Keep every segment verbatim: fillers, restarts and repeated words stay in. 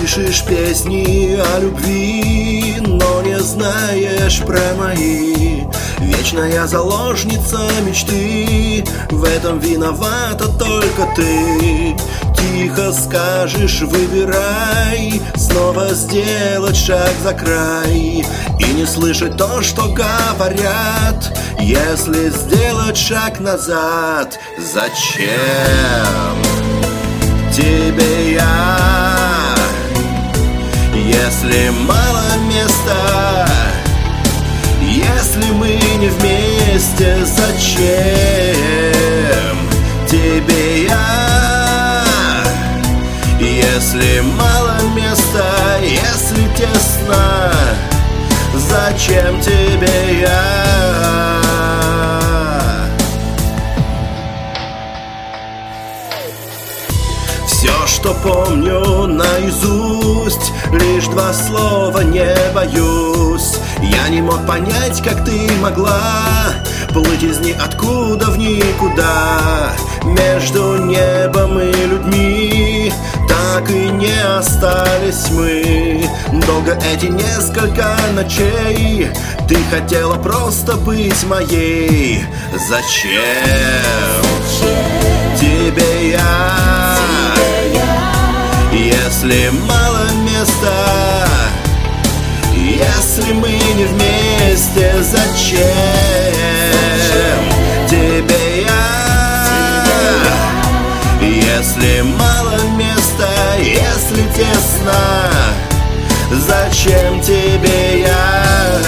Слышишь песни о любви, но не знаешь про мои. Вечная заложница мечты, в этом виновата только ты. Тихо скажешь, выбирай, снова сделать шаг за край и не слышать то, что говорят. Если сделать шаг назад, зачем тебе я, если мало места? Если мы не вместе, зачем тебе я? Если мало места, если тесно, зачем тебе я? Все, что помню наизусть, лишь два слова: не боюсь. Я не мог понять, как ты могла плыть из ниоткуда в никуда. Между небом и людьми так и не остались мы. Долго эти несколько ночей ты хотела просто быть моей. Зачем тебе я, если мало места? Если мы не вместе, зачем тебе я? Если мало места, если тесно, зачем тебе я?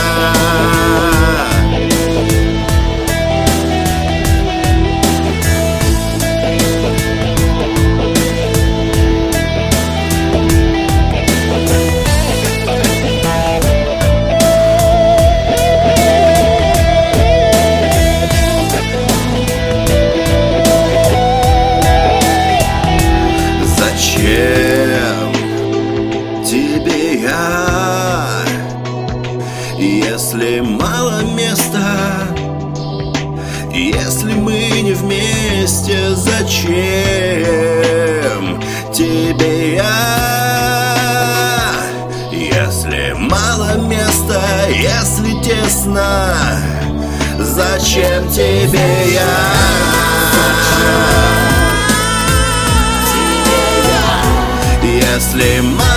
Тебе я, если мало места? Если мы не вместе, зачем тебе я? Если мало места, если тесно, зачем тебе я? Если мало